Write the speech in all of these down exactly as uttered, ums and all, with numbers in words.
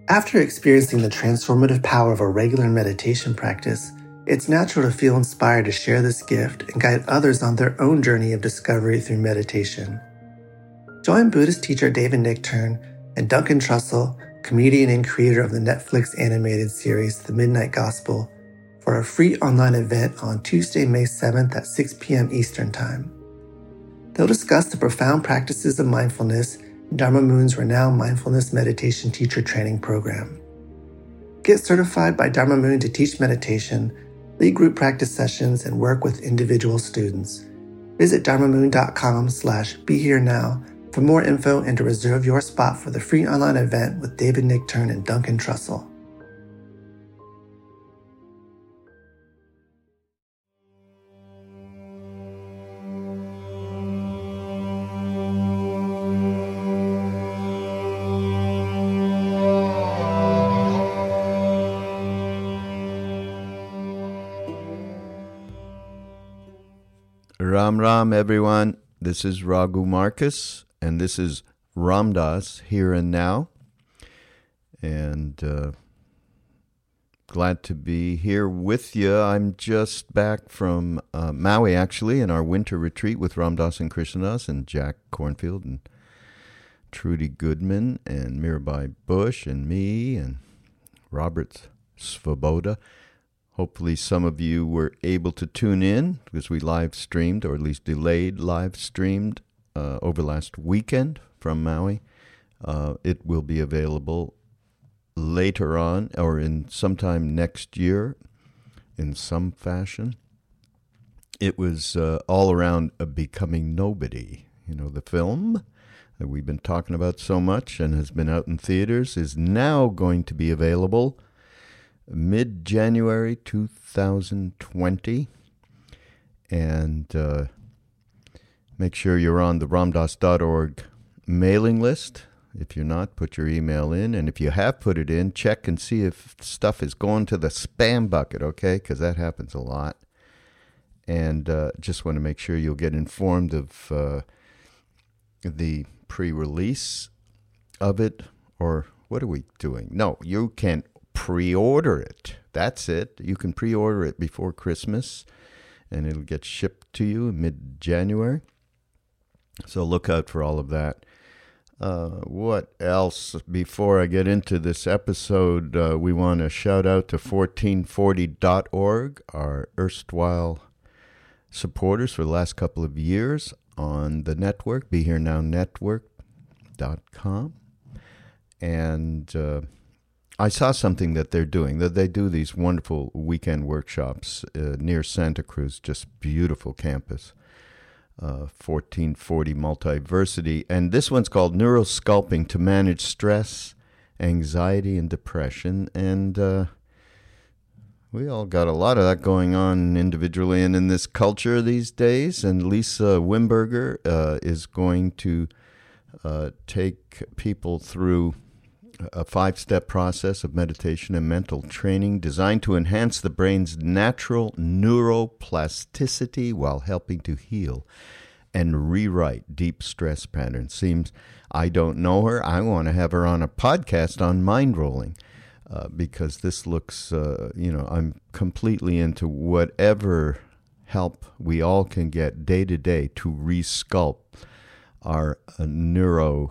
After experiencing the transformative power of a regular meditation practice, it's natural to feel inspired to share this gift and guide others on their own journey of discovery through meditation. Join Buddhist teacher David Nichtern and Duncan Trussell, comedian and creator of the Netflix animated series The Midnight Gospel, for a free online event on Tuesday, May seventh at six p.m. Eastern Time. They'll discuss the profound practices of mindfulness in Dharma Moon's renowned mindfulness meditation teacher training program. Get certified by Dharma Moon to teach meditation, lead group practice sessions, and work with individual students. Visit dharmamoon.com slash be here now for more info and to reserve your spot for the free online event with David Nichtern and Duncan Trussell. Ram Ram, everyone. This is Raghu Marcus, and this is Ram Dass Here and Now. And uh, glad to be here with you. I'm just back from uh, Maui, actually, in our winter retreat with Ram Dass and Krishnadas and Jack Cornfield and Trudy Goodman and Mirabai Bush and me and Robert Svoboda. Hopefully some of you were able to tune in because we live streamed, or at least delayed live streamed uh, over last weekend from Maui. Uh, it will be available later on or in sometime next year in some fashion. It was uh, all around a Becoming Nobody. You know, the film that we've been talking about so much and has been out in theaters is now going to be available mid-January two thousand twenty, and uh, make sure you're on the ramdass dot org mailing list. If you're not, put your email in, and if you have put it in, check and see if stuff is going to the spam bucket, okay, because that happens a lot. And uh, just want to make sure you'll get informed of uh, the pre-release of it, or what are we doing? No, you can't pre-order it. That's it. You can pre-order it before Christmas, and it'll get shipped to you in mid-January. So look out for all of that. Uh, what else? Before I get into this episode, uh, we want to shout out to fourteen forty dot org, our erstwhile supporters for the last couple of years on the network, be here now network dot com. And uh, I saw something that they're doing, that they do these wonderful weekend workshops uh, near Santa Cruz, just beautiful campus, uh, fourteen forty Multiversity. And this one's called Neurosculpting to Manage Stress, Anxiety, and Depression. And uh, we all got a lot of that going on individually and in this culture these days. And Lisa Wimberger uh, is going to uh, take people through a five-step process of meditation and mental training designed to enhance the brain's natural neuroplasticity while helping to heal and rewrite deep stress patterns. Seems I don't know her. I want to have her on a podcast on mind rolling uh, because this looks, uh, you know, I'm completely into whatever help we all can get day to day to resculpt our uh, neuro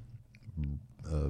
uh,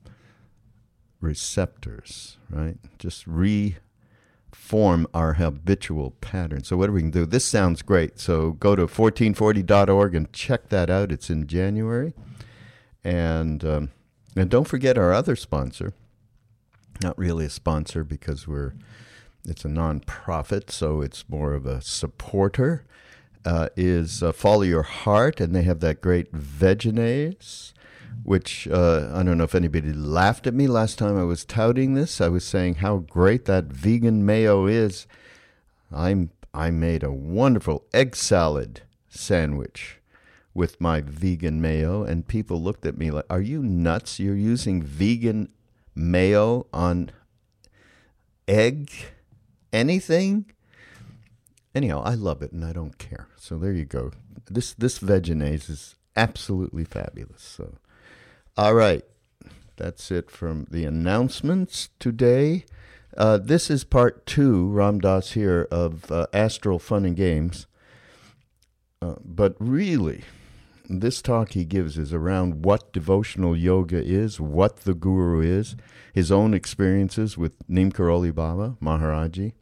receptors, right? Just reform our habitual patterns. So what we can do, this sounds great. So go to fourteen forty dot org and check that out. It's in January. And um, and don't forget our other sponsor. Not really a sponsor because we're it's a non-profit, so it's more of a supporter, uh, is uh, Follow Your Heart, and they have that great Vegenaise, which uh, I don't know if anybody laughed at me last time I was touting this. I was saying how great that vegan mayo is. I'm I made a wonderful egg salad sandwich with my vegan mayo, and people looked at me like, are you nuts? You're using vegan mayo on egg anything? Anyhow, I love it, and I don't care. So there you go. This, this Vegenaise is absolutely fabulous. So. All right. that's it from the announcements today. Uh, this is part two, Ram Dass here, of uh, Astral Fun and Games. Uh, but really, this talk he gives is around what devotional yoga is, what the guru is, his own experiences with Neem Karoli Baba, Maharaji.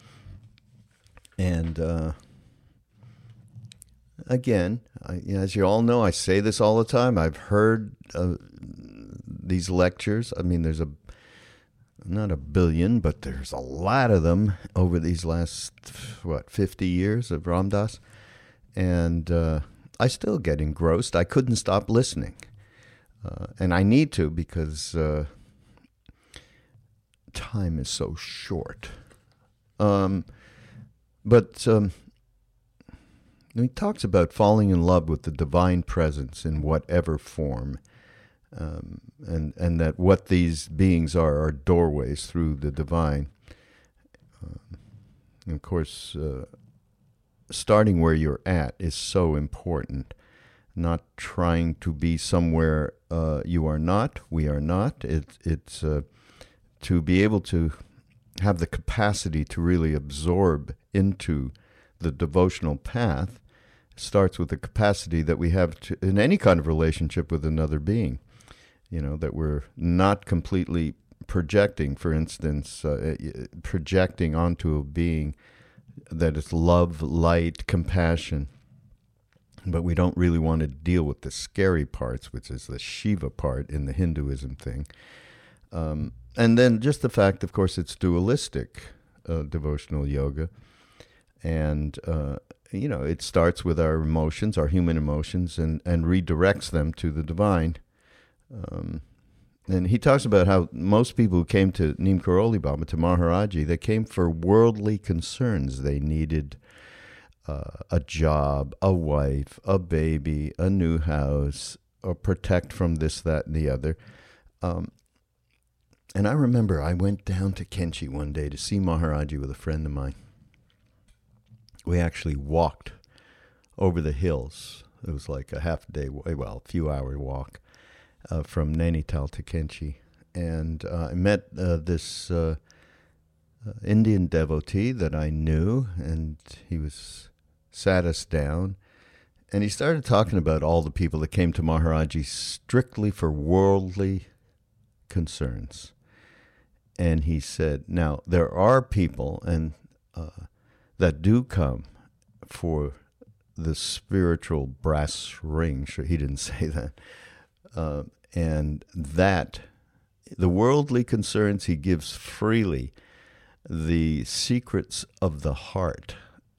And uh, again, I, as you all know, I say this all the time. I've heard uh, these lectures. I mean, there's a not a billion, but there's a lot of them over these last, what, fifty years of Ram Dass. And uh, I still get engrossed. I couldn't stop listening. Uh, and I need to because uh, time is so short. Um, but um, he talks about falling in love with the divine presence in whatever form. Um, and and that what these beings are are doorways through the divine. Um, and of course, uh, starting where you're at is so important. Not trying to be somewhere uh, you are not, we are not. It, it's uh, to be able to have the capacity to really absorb into the devotional path starts with the capacity that we have to, in any kind of relationship with another being. You know, that we're not completely projecting, for instance, uh, projecting onto a being that is love, light, compassion, but we don't really want to deal with the scary parts, which is the Shiva part in the Hinduism thing. Um, and then just the fact, of course, it's dualistic uh, devotional yoga. And, uh, you know, it starts with our emotions, our human emotions, and, and redirects them to the divine. Um, and he talks about how most people who came to Neem Karoli Baba, to Maharaji, they came for worldly concerns. They needed uh, a job, a wife, a baby, a new house, or protect from this, that, and the other. Um, and I remember I went down to Kenchi one day to see Maharaji with a friend of mine. We actually walked over the hills. It was like a half day, well, a few hour walk. Uh, from Nainital to Kenchi, and uh, I met uh, this uh, uh, Indian devotee that I knew, and he was sat us down, and he started talking about all the people that came to Maharaji strictly for worldly concerns. And he said, now, there are people and uh, that do come for the spiritual brass ring. Sure, he didn't say that. Uh, and that, the worldly concerns he gives freely, the secrets of the heart,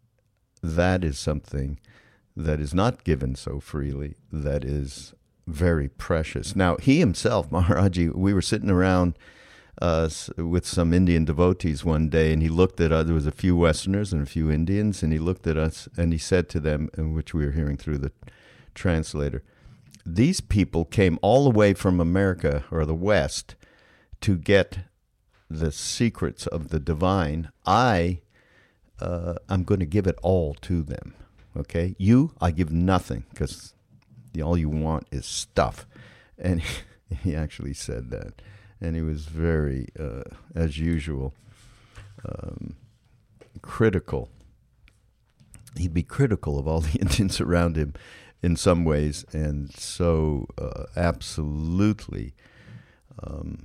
that is something that is not given so freely, that is very precious. Now, he himself, Maharaji, we were sitting around uh, with some Indian devotees one day, and he looked at us, there was a few Westerners and a few Indians, and he looked at us, and he said to them, in which we were hearing through the translator, these people came all the way from America or the West to get the secrets of the divine. I, uh, I'm going to give it all to them. Okay, you, I give nothing because all you want is stuff. And he, he actually said that, and he was very, uh, as usual, um, critical. He'd be critical of all the Indians around him in some ways, and so uh, absolutely um,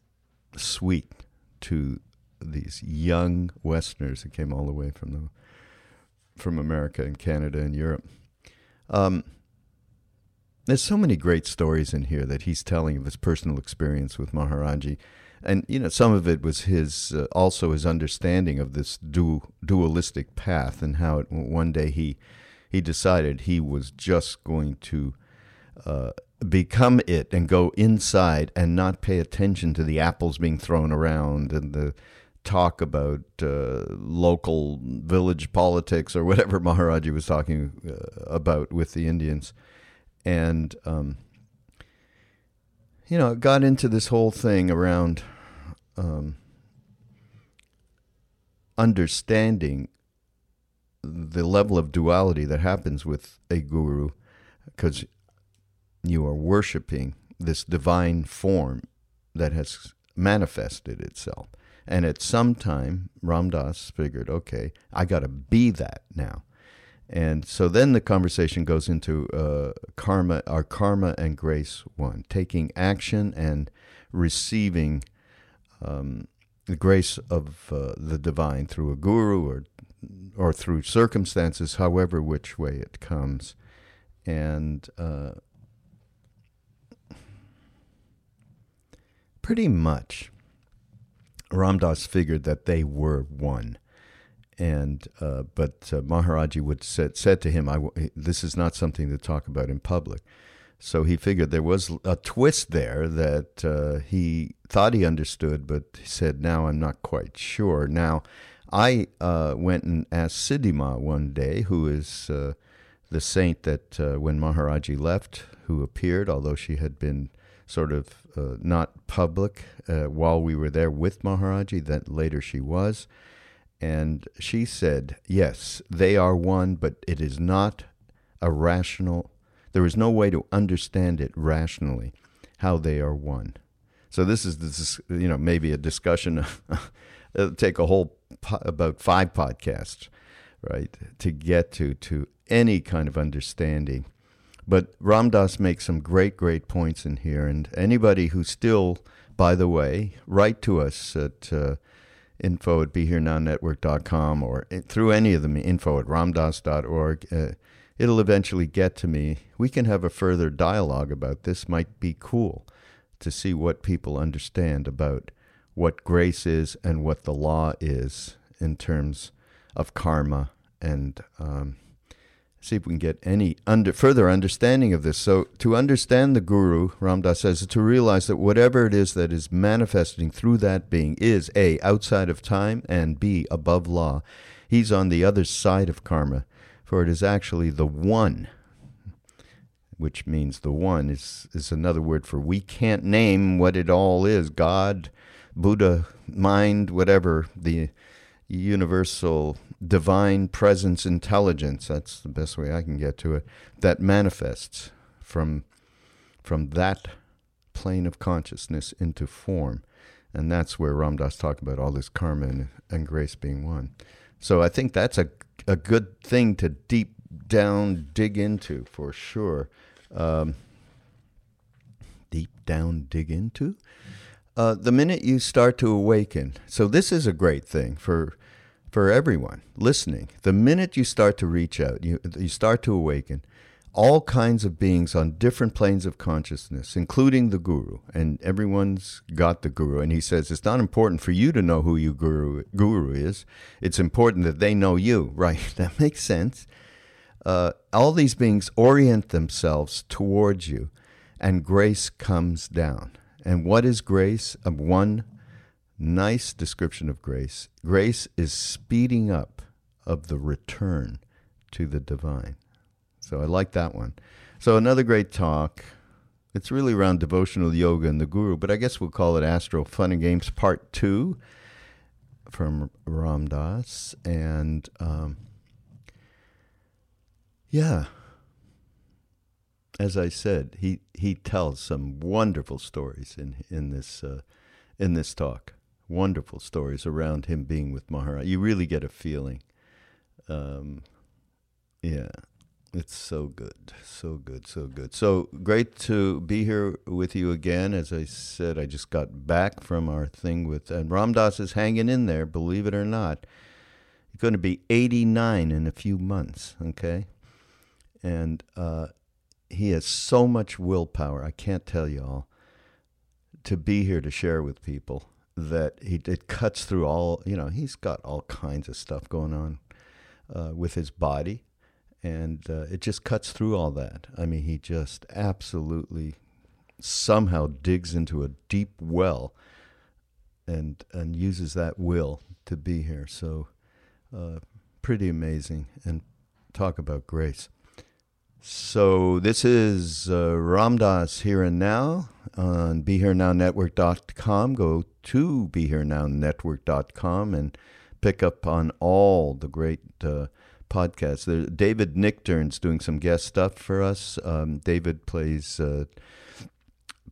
sweet to these young Westerners that came all the way from the, from America and Canada and Europe. Um, there's so many great stories in here that he's telling of his personal experience with Maharaji. And, you know, some of it was his, uh, also his understanding of this du- dualistic path and how it, one day he He decided he was just going to uh, become it and go inside and not pay attention to the apples being thrown around and the talk about uh, local village politics or whatever Maharaji was talking uh, about with the Indians. And, um, you know, it got into this whole thing around um, understanding the level of duality that happens with a guru, because you are worshiping this divine form that has manifested itself. And at some time, Ram Dass figured, okay, I got to be that now. And so then the conversation goes into uh, karma, our karma and grace one, taking action and receiving um, the grace of uh, the divine through a guru or or through circumstances, however which way it comes. And uh, pretty much, Ram Dass figured that they were one. And uh, but uh, Maharaji would said said to him, I w- "This is not something to talk about in public." So he figured there was a twist there that uh, he thought he understood, but he said, "Now I'm not quite sure." Now, I uh, went and asked Siddhima one day, who is uh, the saint that uh, when Maharaji left, who appeared, although she had been sort of uh, not public uh, while we were there with Maharaji, that later she was. And she said, yes, they are one, but it is not a rational, there is no way to understand it rationally, how they are one. So this is, this, you know, maybe a discussion, it'll take a whole, po- about five podcasts, right, to get to, to any kind of understanding. But Ram Dass makes some great, great points in here. And anybody who still, by the way, write to us at uh, info at be here now network dot com or through any of them, info at ramdass dot org. Uh, it'll eventually get to me. We can have a further dialogue about this. Might be cool to see what people understand about what grace is and what the law is in terms of karma, and um, see if we can get any under, further understanding of this. So to understand the Guru, Ram Dass says, is to realize that whatever it is that is manifesting through that being is A, outside of time, and B, above law. He's on the other side of karma, for it is actually the one, which means the one is, is another word for we can't name what it all is. God, Buddha, mind, whatever, the universal divine presence intelligence, that's the best way I can get to it, that manifests from from that plane of consciousness into form. And that's where Ram Dass talked about all this karma and, and grace being one. So I think that's a, a good thing to deep down dig into for sure. Um, deep down dig into? Uh, the minute you start to awaken, so this is a great thing for for everyone listening. The minute you start to reach out, you you start to awaken, all kinds of beings on different planes of consciousness, including the Guru, and everyone's got the Guru. And he says it's not important for you to know who your Guru Guru is. It's important that they know you. Right? That makes sense. Uh, all these beings orient themselves towards you, and grace comes down. And what is grace? Of one nice description of grace. Grace is speeding up of the return to the divine. So I like that one. So another great talk. It's really around devotional yoga and the Guru, but I guess we'll call it Astro Fun and Games Part two from Ram Dass. And um, yeah, as I said, he, he tells some wonderful stories in in this uh, in this talk. Wonderful stories around him being with Maharaj. You really get a feeling. Um, yeah, it's so good, so good, so good. So great to be here with you again. As I said, I just got back from our thing with, and Ram Dass is hanging in there, believe it or not. He's going to be eighty-nine in a few months, okay? And uh, he has so much willpower, I can't tell you all, to be here to share with people. That he it cuts through all, you know, he's got all kinds of stuff going on uh, with his body, and uh, it just cuts through all that. I mean, he just absolutely somehow digs into a deep well and and uses that will to be here. So uh, pretty amazing. And talk about grace. So this is uh, Ram Dass Here and Now on be here now network dot com. Go to be here now network dot com and pick up on all the great uh, podcasts. There, David Nichtern's doing some guest stuff for us. Um, David plays uh,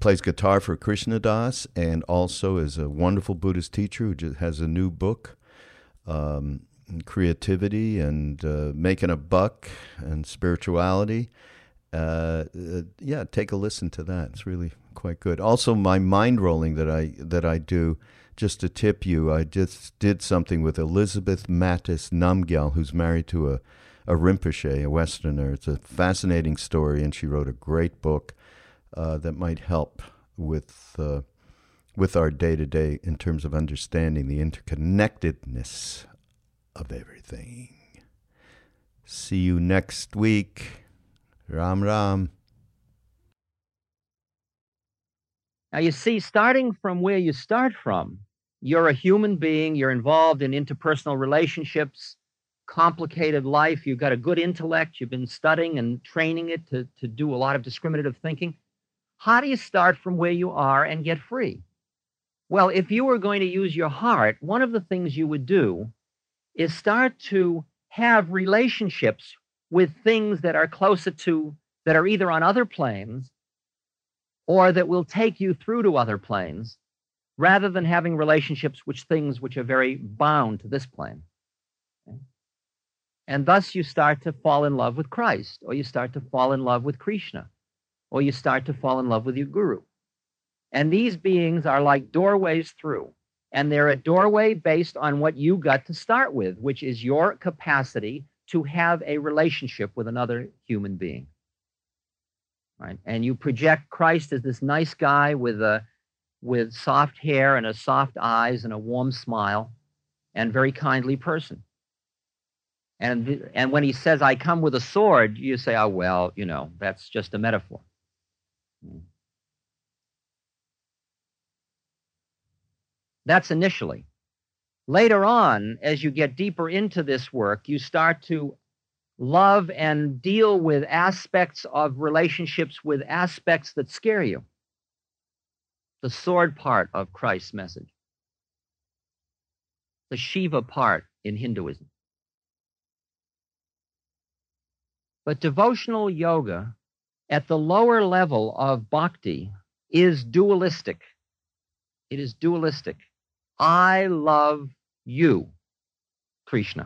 plays guitar for Krishna Das, and also is a wonderful Buddhist teacher who just has a new book, um, Creativity and uh, Making a Buck and Spirituality. Uh, uh, yeah, take a listen to that. It's really quite good. Also, my mind rolling that I that I do, just to tip you, I just did something with Elizabeth Mattis Namgyal, who's married to a, a Rinpoche, a Westerner. It's a fascinating story, and she wrote a great book uh, that might help with uh, with our day-to-day in terms of understanding the interconnectedness of everything. See you next week. Ram Ram. Now, you see, starting from where you start from, you're a human being, you're involved in interpersonal relationships, complicated life, you've got a good intellect, you've been studying and training it to, to do a lot of discriminative thinking. How do you start from where you are and get free? Well, if you were going to use your heart, one of the things you would do is start to have relationships with things that are closer to, that are either on other planes or that will take you through to other planes, rather than having relationships with things which are very bound to this plane. Okay? And thus you start to fall in love with Christ, or you start to fall in love with Krishna, or you start to fall in love with your guru. And these beings are like doorways through. And they're a doorway based on what you got to start with, which is your capacity to have a relationship with another human being. Right? And you project Christ as this nice guy with a with soft hair and a soft eyes and a warm smile and very kindly person. And, and when he says, I come with a sword, you say, oh, well, you know, that's just a metaphor. That's initially. Later on, as you get deeper into this work, you start to love and deal with aspects of relationships with aspects that scare you. The sword part of Christ's message. The Shiva part in Hinduism. But devotional yoga at the lower level of bhakti is dualistic. It is dualistic. I love you, Krishna.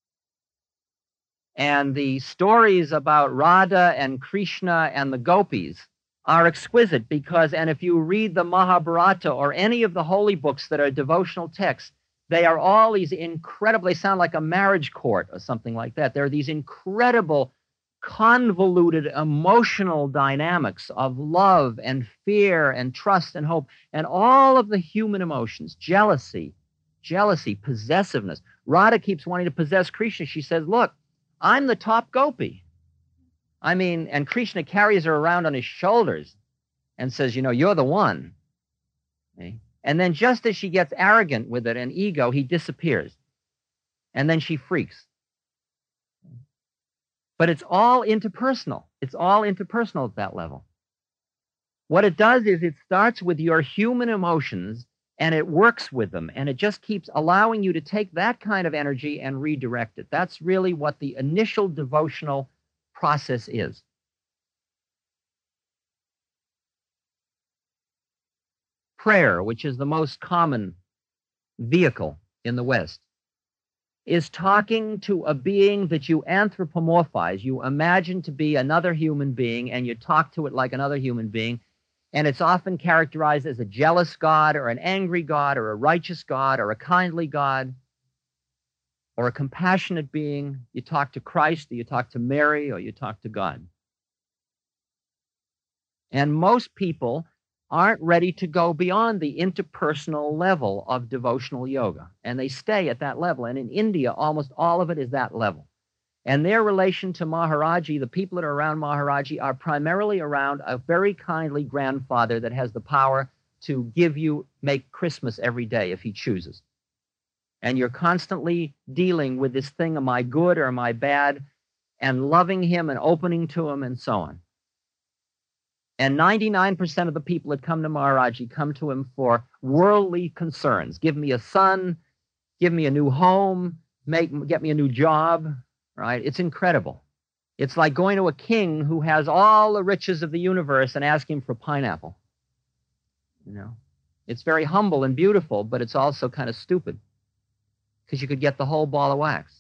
And the stories about Radha and Krishna and the gopis are exquisite because, and if you read the Mahabharata or any of the holy books that are devotional texts, they are all these incredible, they sound like a marriage court or something like that. There are these incredible, convoluted emotional dynamics of love and fear and trust and hope and all of the human emotions, jealousy, jealousy, possessiveness. Radha keeps wanting to possess Krishna. She says, look, I'm the top gopi. I mean, and Krishna carries her around on his shoulders and says, you know, you're the one. Okay? And then just as she gets arrogant with it and ego, he disappears. And then she freaks. But it's all interpersonal. It's all interpersonal at that level. What it does is it starts with your human emotions and it works with them. And it just keeps allowing you to take that kind of energy and redirect it. That's really what the initial devotional process is. Prayer, which is the most common vehicle in the West, is talking to a being that you anthropomorphize. You imagine to be another human being, and you talk to it like another human being. And it's often characterized as a jealous God, or an angry God, or a righteous God, or a kindly God, or a compassionate being. You talk to Christ, or you talk to Mary, or you talk to God. And most people aren't ready to go beyond the interpersonal level of devotional yoga. And they stay at that level. And in India, almost all of it is that level. And their relation to Maharaji, the people that are around Maharaji, are primarily around a very kindly grandfather that has the power to give you, make Christmas every day if he chooses. And you're constantly dealing with this thing, am I good or am I bad? And loving him and opening to him and so on. And ninety-nine percent of the people that come to Maharaji come to him for worldly concerns. Give me a son, give me a new home, make, get me a new job, right? It's incredible. It's like going to a king who has all the riches of the universe and asking him for pineapple. you know. It's very humble and beautiful, but it's also kind of stupid because you could get the whole ball of wax.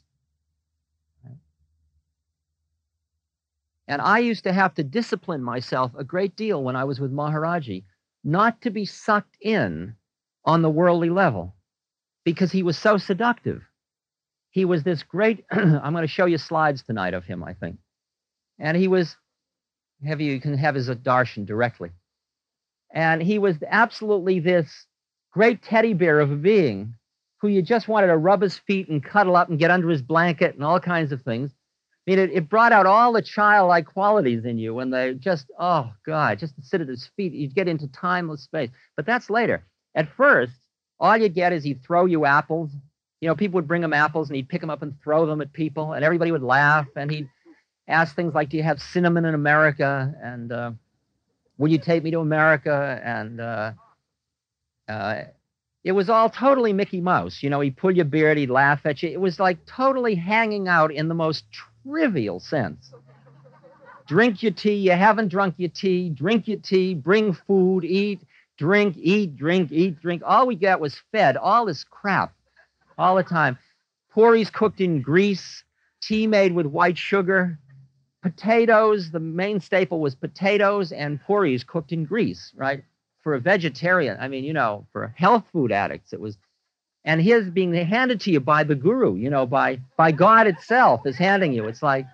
And I used to have to discipline myself a great deal when I was with Maharaji not to be sucked in on the worldly level because he was so seductive. He was this great, I'm going to show you slides tonight of him, I think. And he was, have you, you can have his darshan directly. And he was absolutely this great teddy bear of a being who you just wanted to rub his feet and cuddle up and get under his blanket and all kinds of things. I mean, it, it brought out all the childlike qualities in you when they just, oh, God, just to sit at his feet, you'd get into timeless space. But that's later. At first, all you get is he'd throw you apples. You know, people would bring him apples, and he'd pick them up and throw them at people, and everybody would laugh, and he'd ask things like, do you have cinnamon in America? And uh, would you take me to America? And uh, uh, it was all totally Mickey Mouse. You know, he'd pull your beard, he'd laugh at you. It was like totally hanging out in the most trivial sense. Drink your tea, you haven't drunk your tea, drink your tea, bring food, eat, drink, eat, drink, eat, drink. All we got was fed, all this crap, all the time. Puris cooked in grease, tea made with white sugar, potatoes, the main staple was potatoes and puris cooked in grease, right? For a vegetarian, I mean, you know, for health food addicts, it was, and his being handed to you by the guru, you know, by by God itself is handing you. It's like,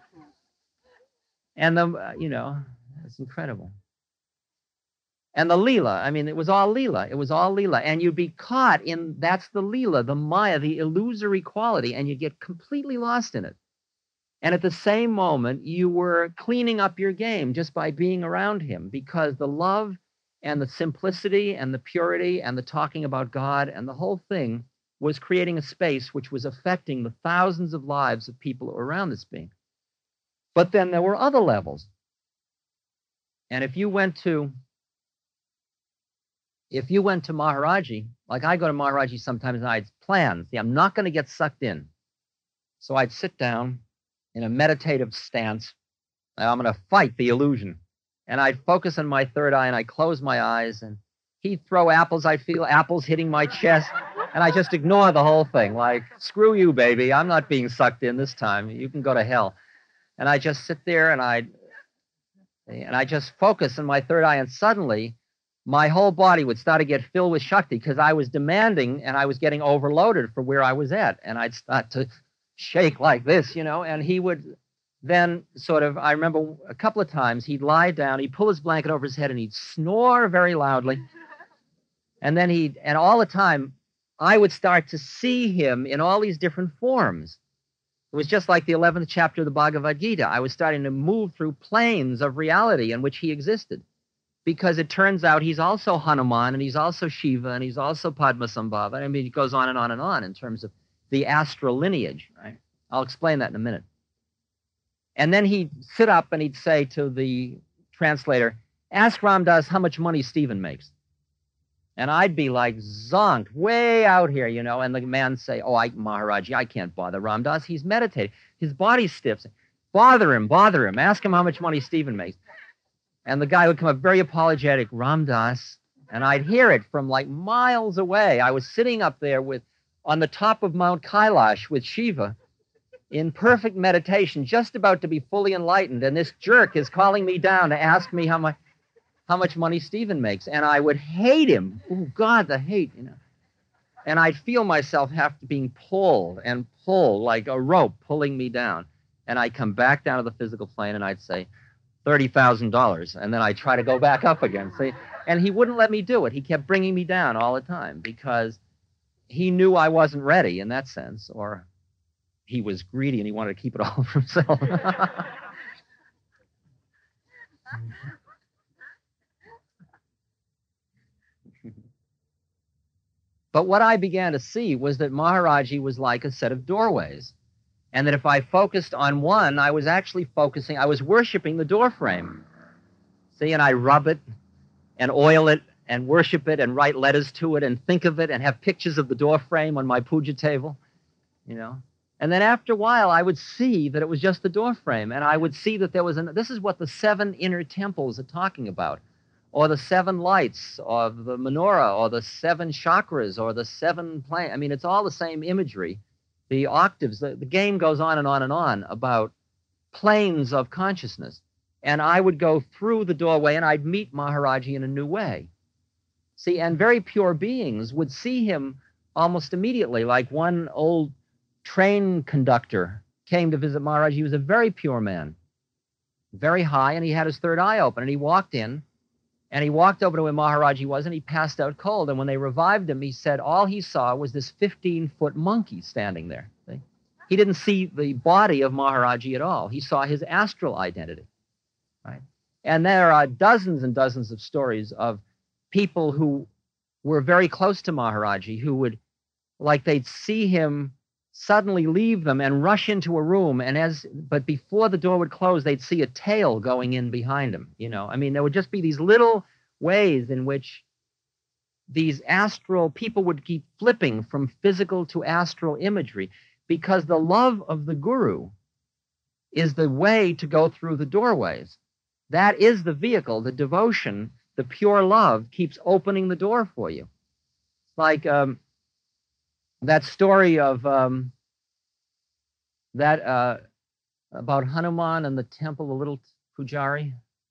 and the, uh, you know, it's incredible. And the Leela, I mean, it was all Leela. It was all Leela. And you'd be caught in, that's the Leela, the Maya, the illusory quality, and you get completely lost in it. And at the same moment, you were cleaning up your game just by being around him, because the love and the simplicity and the purity and the talking about God and the whole thing was creating a space which was affecting the thousands of lives of people who were around this being. But then there were other levels. And if you went to, if you went to Maharaji, like I go to Maharaji sometimes and I'd plan, see, I'm not going to get sucked in. So I'd sit down in a meditative stance. I'm going to fight the illusion. And I'd focus on my third eye and I'd close my eyes, and he'd throw apples. I'd feel apples hitting my chest. And I just ignore the whole thing. Like, screw you, baby. I'm not being sucked in this time. You can go to hell. And I just sit there and I and I just focus on my third eye, and suddenly my whole body would start to get filled with Shakti because I was demanding and I was getting overloaded for where I was at. And I'd start to shake like this, you know, and he would then sort of, I remember a couple of times he'd lie down, he'd pull his blanket over his head and he'd snore very loudly. And then he'd, and all the time, I would start to see him in all these different forms. It was just like the eleventh chapter of the Bhagavad Gita. I was starting to move through planes of reality in which he existed. Because it turns out he's also Hanuman, and he's also Shiva, and he's also Padmasambhava. I mean, it goes on and on and on in terms of the astral lineage, right? I'll explain that in a minute. And then he'd sit up and he'd say to the translator, ask Ram Dass how much money Stephen makes. And I'd be like zonked, way out here, you know, and the man say, oh, I, Maharaji, I can't bother Ram Dass. He's meditating. His body stiffs. Bother him, bother him. Ask him how much money Stephen makes. And the guy would come up very apologetic, Ram Dass, and I'd hear it from like miles away. I was sitting up there with, on the top of Mount Kailash with Shiva in perfect meditation, just about to be fully enlightened. And this jerk is calling me down to ask me how much, how much money Stephen makes. And I would hate him. Oh, God, the hate, you know. And I'd feel myself have to being pulled and pulled like a rope pulling me down. And I'd come back down to the physical plane and I'd say, thirty thousand dollars. And then I'd try to go back up again. See? And he wouldn't let me do it. He kept bringing me down all the time because he knew I wasn't ready in that sense, or he was greedy and he wanted to keep it all for himself. But what I began to see was that Maharaji was like a set of doorways. And that if I focused on one, I was actually focusing, I was worshiping the door frame. See, and I rub it and oil it and worship it and write letters to it and think of it and have pictures of the door frame on my puja table, you know. And then after a while, I would see that it was just the door frame. And I would see that there was, an, this is what the seven inner temples are talking about. or the seven lights, or the menorah, or the seven chakras, or the seven planes. I mean, it's all the same imagery. The octaves, the, the game goes on and on and on about planes of consciousness. And I would go through the doorway and I'd meet Maharaji in a new way. See, and very pure beings would see him almost immediately, like one old train conductor came to visit Maharaji. He was a very pure man, very high, and he had his third eye open, and he walked in, and he walked over to where Maharaji was, and he passed out cold. And when they revived him, he said all he saw was this fifteen-foot monkey standing there. See? He didn't see the body of Maharaji at all. He saw his astral identity, right? And there are dozens and dozens of stories of people who were very close to Maharaji who would, like they'd see him suddenly leave them and rush into a room, and as but before the door would close, they'd see a tail going in behind him. You know, I mean, there would just be these little ways in which these astral people would keep flipping from physical to astral imagery, because the love of the guru is the way to go through the doorways. That is the vehicle. The devotion, the pure love, keeps opening the door for you. Like um, that story of um, that uh, about Hanuman and the temple, the little pujari.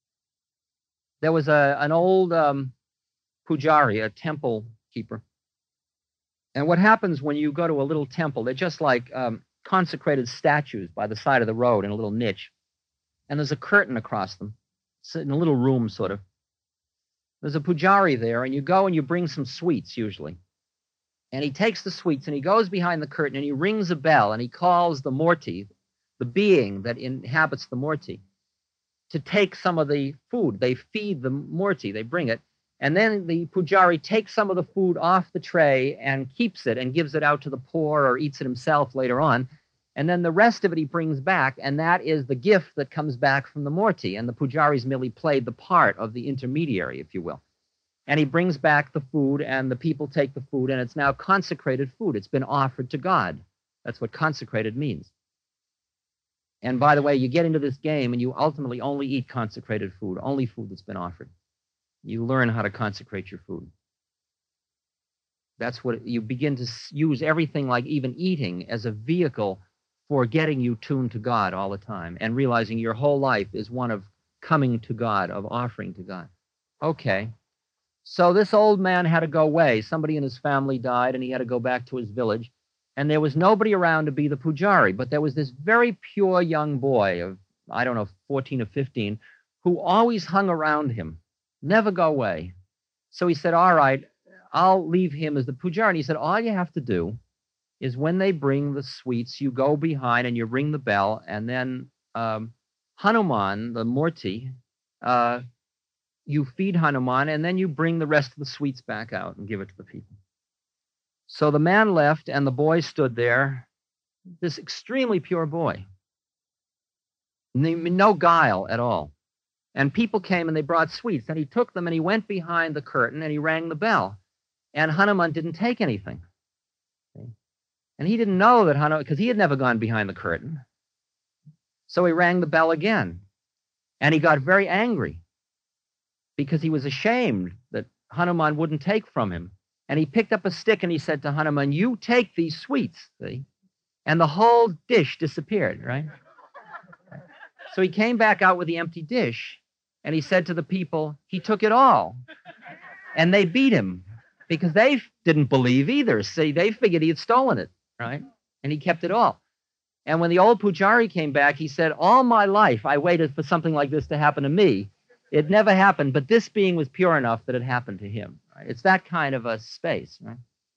There was a an old um, pujari, a temple keeper. And what happens when you go to a little temple, they're just like um, consecrated statues by the side of the road in a little niche. And there's a curtain across them, it's in a little room sort of. There's a pujari there, and you go and you bring some sweets usually. And he takes the sweets and he goes behind the curtain and he rings a bell and he calls the Murti, the being that inhabits the Murti, to take some of the food. They feed the Murti, they bring it. And then the pujari takes some of the food off the tray and keeps it and gives it out to the poor or eats it himself later on. And then the rest of it he brings back, and that is the gift that comes back from the Murti. And the pujari's merely played the part of the intermediary, if you will. And he brings back the food, and the people take the food, and it's now consecrated food. It's been offered to God. That's what consecrated means. And by the way, you get into this game, and you ultimately only eat consecrated food, only food that's been offered. You learn how to consecrate your food. That's what you begin to use everything, like even eating, as a vehicle for getting you tuned to God all the time and realizing your whole life is one of coming to God, of offering to God. Okay. So this old man had to go away. Somebody in his family died, and he had to go back to his village. And there was nobody around to be the pujari, but there was this very pure young boy of, I don't know, fourteen or fifteen, who always hung around him, never go away. So he said, all right, I'll leave him as the pujari. And he said, all you have to do is when they bring the sweets, you go behind and you ring the bell, and then um, Hanuman, the Murti, uh, you feed Hanuman, and then you bring the rest of the sweets back out and give it to the people. So the man left, and the boy stood there, this extremely pure boy, no guile at all. And people came, and they brought sweets, and he took them, and he went behind the curtain, and he rang the bell. And Hanuman didn't take anything. And he didn't know that Hanuman, because he had never gone behind the curtain. So he rang the bell again, and he got very angry, because he was ashamed that Hanuman wouldn't take from him. And he picked up a stick and he said to Hanuman, you take these sweets, see? And the whole dish disappeared, right? So he came back out with the empty dish, and he said to the people, he took it all. And they beat him, because they didn't believe either. See, they figured he had stolen it, right? And he kept it all. And when the old pujari came back, he said, all my life I waited for something like this to happen to me. It never happened, but this being was pure enough that it happened to him. Right? It's that kind of a space. Right?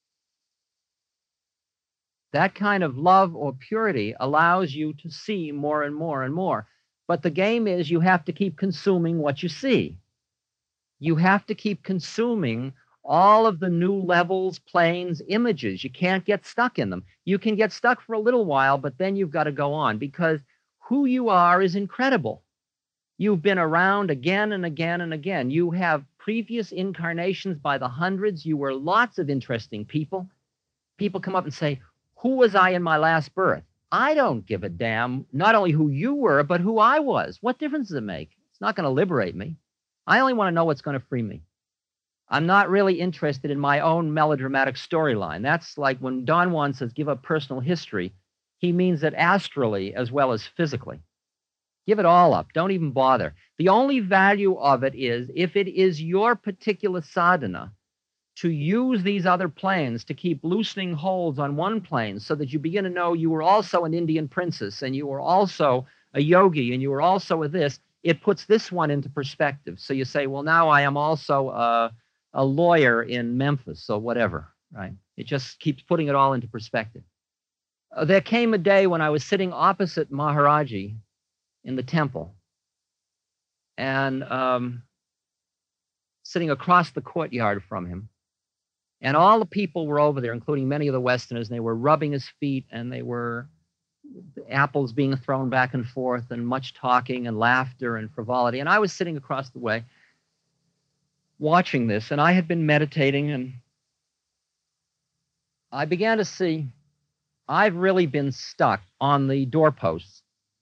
That kind of love or purity allows you to see more and more and more. But the game is you have to keep consuming what you see. You have to keep consuming all of the new levels, planes, images. You can't get stuck in them. You can get stuck for a little while, but then you've got to go on, because who you are is incredible. You've been around again and again and again. You have previous incarnations by the hundreds. You were lots of interesting people. People come up and say, who was I in my last birth? I don't give a damn, not only who you were, but who I was. What difference does it make? It's not going to liberate me. I only want to know what's going to free me. I'm not really interested in my own melodramatic storyline. That's like when Don Juan says give up personal history, he means it astrally as well as physically. Give it all up. Don't even bother. The only value of it is if it is your particular sadhana to use these other planes to keep loosening holds on one plane so that you begin to know you were also an Indian princess and you were also a yogi and you were also a this, it puts this one into perspective. So you say, well, now I am also a, a lawyer in Memphis or whatever, right? It just keeps putting it all into perspective. Uh, there came a day when I was sitting opposite Maharaji in the temple and um, sitting across the courtyard from him. And all the people were over there, including many of the Westerners, and they were rubbing his feet, and they were apples being thrown back and forth, and much talking and laughter and frivolity. And I was sitting across the way watching this, and I had been meditating, and I began to see I've really been stuck on the doorposts.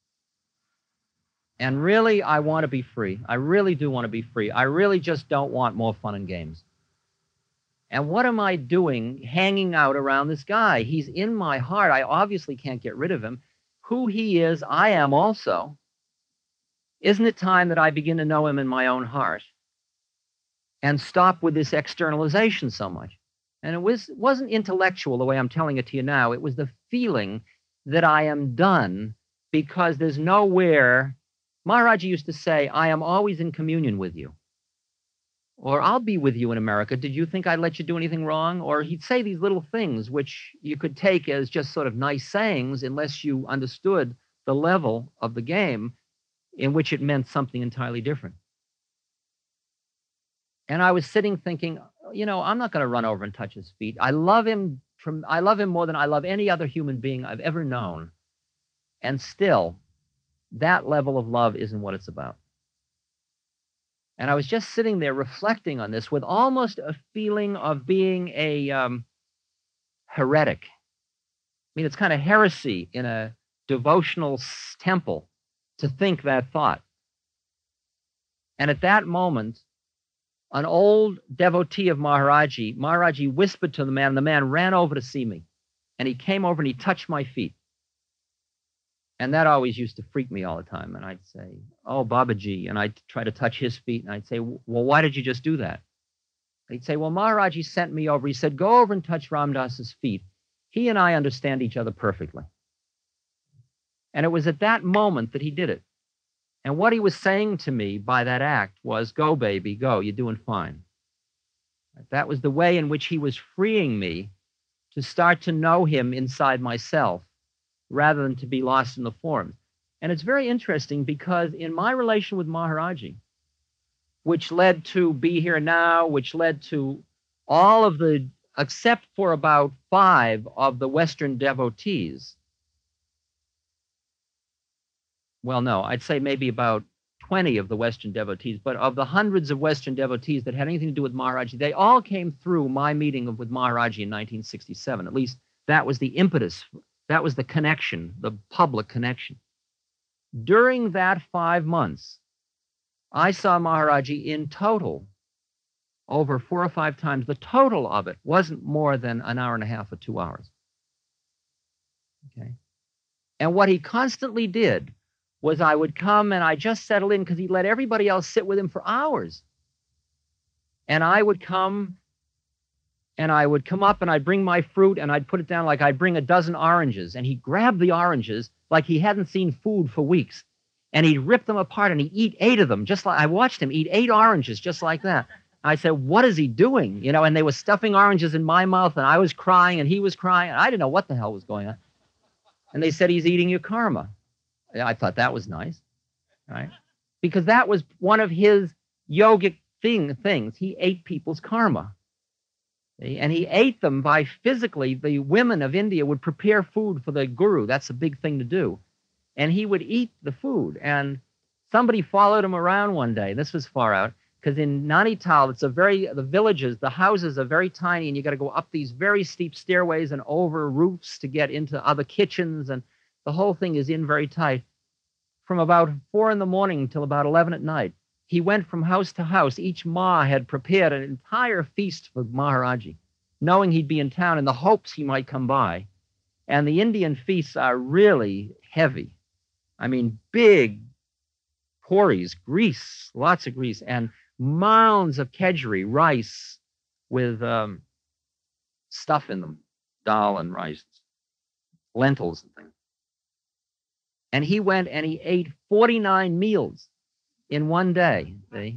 And really, I want to be free. I really do want to be free. I really just don't want more fun and games. And what am I doing hanging out around this guy? He's in my heart. I obviously can't get rid of him. Who he is, I am also. Isn't it time that I begin to know him in my own heart and stop with this externalization so much? And it was, wasn't intellectual the way I'm telling it to you now. It was the feeling that I am done because there's nowhere. Maharaji used to say, I am always in communion with you. Or I'll be with you in America. Did you think I'd let you do anything wrong? Or he'd say these little things which you could take as just sort of nice sayings unless you understood the level of the game in which it meant something entirely different. And I was sitting thinking, you know, I'm not going to run over and touch his feet. I love him from I love him more than I love any other human being I've ever known. And still, that level of love isn't what it's about. And I was just sitting there reflecting on this with almost a feeling of being a um, heretic. I mean, it's kind of heresy in a devotional temple to think that thought. And at that moment, an old devotee of Maharaji, Maharaji whispered to the man, and the man ran over to see me. And he came over and he touched my feet. And that always used to freak me all the time. And I'd say, oh, Babaji. And I'd try to touch his feet. And I'd say, well, why did you just do that? He'd say, well, Maharaji sent me over. He said, go over and touch Ram Dass's feet. He and I understand each other perfectly. And it was at that moment that he did it. And what he was saying to me by that act was, go, baby, go. You're doing fine. That was the way in which he was freeing me to start to know him inside myself, rather than to be lost in the forms. And it's very interesting because in my relation with Maharaji, which led to Be Here Now, which led to all of the, except for about five of the Western devotees, well, no, I'd say maybe about twenty of the Western devotees, but of the hundreds of Western devotees that had anything to do with Maharaji, they all came through my meeting with Maharaji in nineteen sixty-seven. At least that was the impetus. That was the connection, the public connection. During that five months, I saw Maharaji in total over four or five times. The total of it wasn't more than an hour and a half or two hours. Okay. And what he constantly did was I would come and I just settle in because he let everybody else sit with him for hours. And I would come and I would come up and I'd bring my fruit and I'd put it down like I'd bring a dozen oranges. And he'd grab the oranges like he hadn't seen food for weeks. And he'd rip them apart and he'd eat eight of them. Just like I watched him eat eight oranges just like that. I said, what is he doing? You know, and they were stuffing oranges in my mouth and I was crying and he was crying. And I didn't know what the hell was going on. And they said, he's eating your karma. I thought that was nice, right? Because that was one of his yogic thing, things. He ate people's karma. And he ate them by physically, the women of India would prepare food for the guru. That's a big thing to do. And he would eat the food. And somebody followed him around one day. This was far out. Because in Nainital, it's a very, the villages, the houses are very tiny. And you got to go up these very steep stairways and over roofs to get into other kitchens. And the whole thing is in very tight. From about four in the morning till about eleven at night, he went from house to house. Each Ma had prepared an entire feast for Maharaji, knowing he'd be in town in the hopes he might come by. And the Indian feasts are really heavy. I mean, big puris, grease, lots of grease, and mounds of kedgeree, rice with um, stuff in them, dal and rice, lentils and things. And he went and he ate forty-nine meals in one day. See?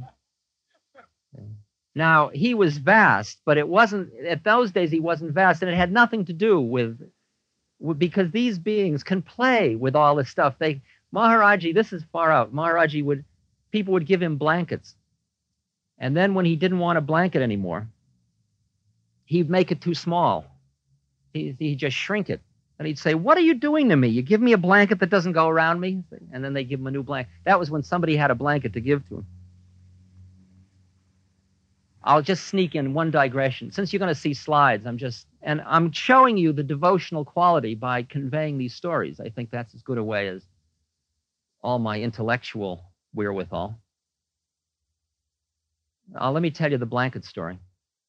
Now, he was vast, but it wasn't, at those days he wasn't vast, and it had nothing to do with, with because these beings can play with all this stuff. They, Maharaji, this is far out, Maharaji would, people would give him blankets. And then when he didn't want a blanket anymore, he'd make it too small. He, he'd just shrink it. And he'd say, what are you doing to me? You give me a blanket that doesn't go around me? And then they give him a new blanket. That was when somebody had a blanket to give to him. I'll just sneak in one digression. Since you're going to see slides, I'm just, and I'm showing you the devotional quality by conveying these stories. I think that's as good a way as all my intellectual wherewithal. Uh, let me tell you the blanket story.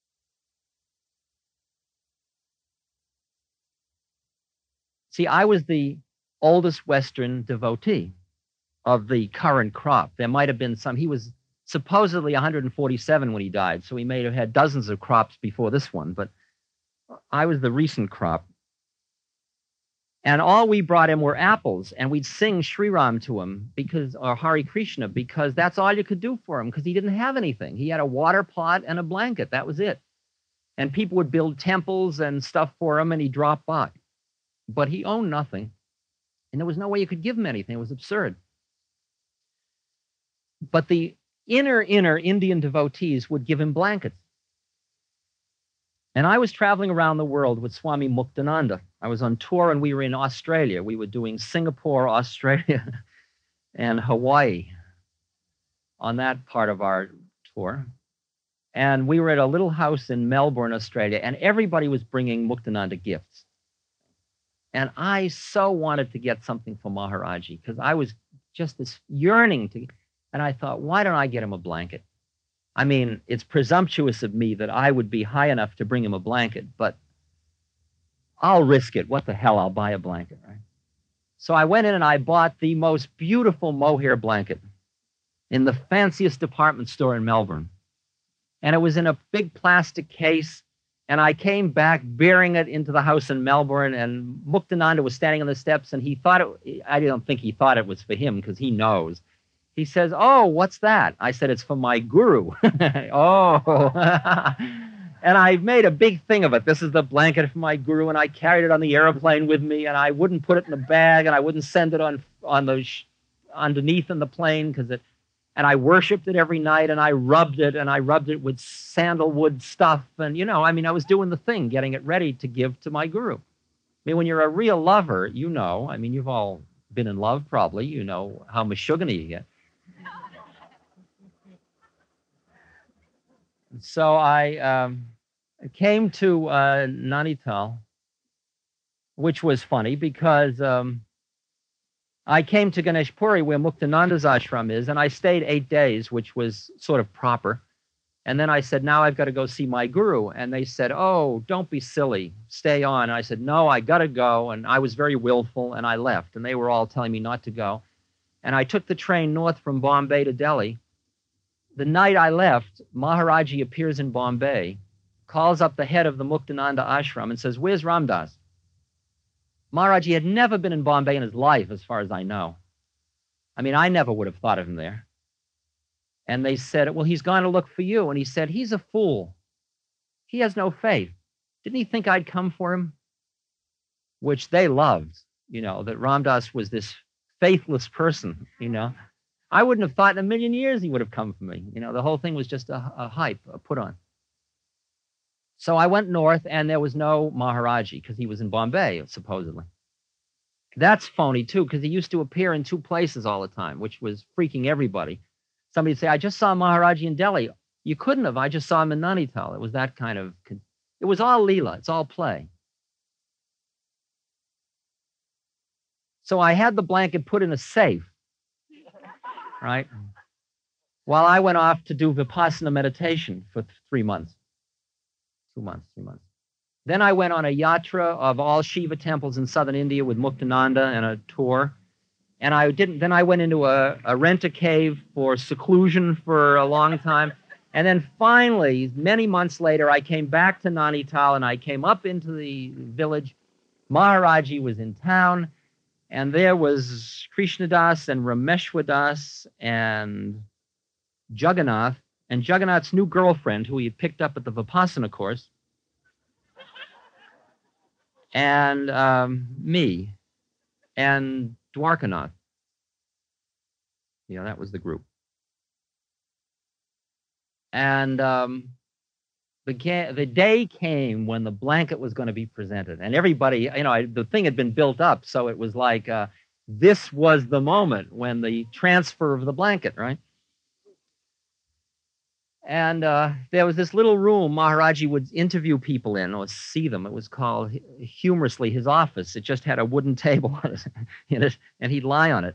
See, I was the oldest Western devotee of the current crop. There might have been some, he was supposedly one hundred forty-seven when he died, so he may have had dozens of crops before this one, but I was the recent crop. And all we brought him were apples, and we'd sing Sri Ram to him, because, or Hare Krishna, because that's all you could do for him, because he didn't have anything. He had a water pot and a blanket. That was it. And people would build temples and stuff for him, and he'd drop by. But he owned nothing, and there was no way you could give him anything. It was absurd. But the inner, inner Indian devotees would give him blankets. And I was traveling around the world with Swami Muktananda. I was on tour, and we were in Australia. We were doing Singapore, Australia, and Hawaii on that part of our tour. And we were at a little house in Melbourne, Australia, and everybody was bringing Muktananda gifts. And I so wanted to get something for Maharaji, because I was just this yearning to, and I thought, why don't I get him a blanket? I mean, it's presumptuous of me that I would be high enough to bring him a blanket, but I'll risk it. What the hell? I'll buy a blanket, right? So I went in and I bought the most beautiful mohair blanket in the fanciest department store in Melbourne. And it was in a big plastic case. And I came back bearing it into the house in Melbourne, and Muktananda was standing on the steps, and he thought it, I don't think he thought it was for him, because he knows. He says, oh, what's that? I said, it's for my guru. Oh. And I made a big thing of it. This is the blanket for my guru, and I carried it on the airplane with me, and I wouldn't put it in the bag, and I wouldn't send it on, on the sh- underneath in the plane, because it, and I worshipped it every night, and I rubbed it, and I rubbed it with sandalwood stuff. And, you know, I mean, I was doing the thing, getting it ready to give to my guru. I mean, when you're a real lover, you know, I mean, you've all been in love probably, you know how mashugana you get. So I um, came to uh, Nainital, which was funny because um, I came to Ganesh Puri, where Muktananda's ashram is, and I stayed eight days, which was sort of proper. And then I said, now I've got to go see my guru. And they said, oh, don't be silly. Stay on. And I said, no, I got to go. And I was very willful, and I left. And they were all telling me not to go. And I took the train north from Bombay to Delhi. The night I left, Maharaji appears in Bombay, calls up the head of the Muktananda ashram and says, where's Ramdas? Maharaji had never been in Bombay in his life, as far as I know. I mean, I never would have thought of him there. And they said, well, he's gone to look for you. And he said, he's a fool. He has no faith. Didn't he think I'd come for him? Which they loved, you know, that Ramdas was this faithless person, you know. I wouldn't have thought in a million years he would have come for me. You know, the whole thing was just a, a hype, a put on. So I went north, and there was no Maharaji because he was in Bombay, supposedly. That's phony, too, because he used to appear in two places all the time, which was freaking everybody. Somebody would say, I just saw Maharaji in Delhi. You couldn't have. I just saw him in Nainital. It was that kind of, it was all Leela. It's all play. So I had the blanket put in a safe, right? while I went off to do Vipassana meditation for th- three months. Two months, three months. Then I went on a yatra of all Shiva temples in southern India with Muktananda and a tour. And I didn't. Then I went into a, a rent-a-cave for seclusion for a long time. And then finally, many months later, I came back to Nainital and I came up into the village. Maharaji was in town, and there was Krishnadas and Rameshwadas and Jagannath, and Jagannath's new girlfriend, who he had picked up at the Vipassana course, and um, me, and Dwarkanath. Yeah, that was the group. And um, the, ga- the day came when the blanket was going to be presented. And everybody, you know, I, the thing had been built up, so it was like uh, this was the moment when the transfer of the blanket, right? And uh, there was this little room Maharaji would interview people in or see them. It was called, humorously, his office. It just had a wooden table in it, and he'd lie on it.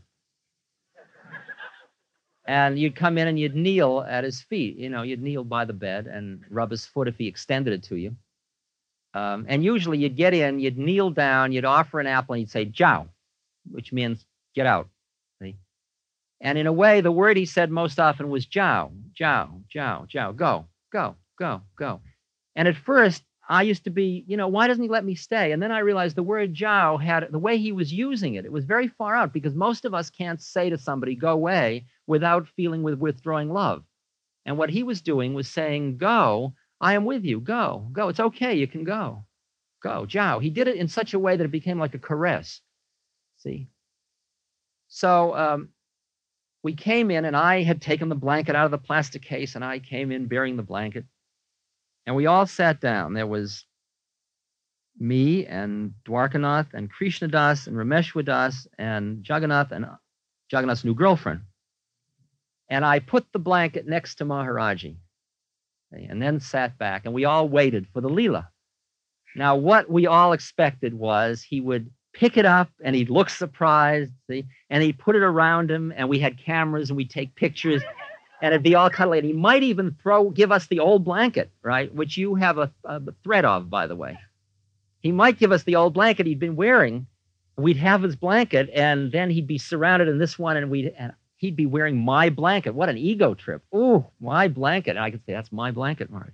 And you'd come in and you'd kneel at his feet. You know, you'd kneel by the bed and rub his foot if he extended it to you. Um, and usually you'd get in, you'd kneel down, you'd offer an apple, and you'd say, "Jiao," which means get out. See? And in a way, the word he said most often was Jiao, Jiao, Jiao, Jiao, go, go, go, go. And at first, I used to be, you know, why doesn't he let me stay? And then I realized the word Jiao had, the way he was using it, it was very far out, because most of us can't say to somebody, go away, without feeling with withdrawing love. And what he was doing was saying, go, I am with you, go, go, it's okay, you can go, go, Jiao. He did it in such a way that it became like a caress, see? So um, we came in, and I had taken the blanket out of the plastic case, and I came in bearing the blanket. And we all sat down. There was me and Dwarkanath and Krishnadas and Rameshwadas and Jagannath and Jagannath's new girlfriend. And I put the blanket next to Maharaji, okay, and then sat back, and we all waited for the Leela. Now, what we all expected was he would pick it up, and he'd look surprised, see, and he'd put it around him, and we had cameras, and we'd take pictures, and it'd be all cuddly. And he might even throw, give us the old blanket, right, which you have a, a thread of, by the way. He might give us the old blanket he'd been wearing. We'd have his blanket, and then he'd be surrounded in this one, and we'd... And he'd be wearing my blanket. What an ego trip. Ooh, my blanket. And I could say, that's my blanket, Marge.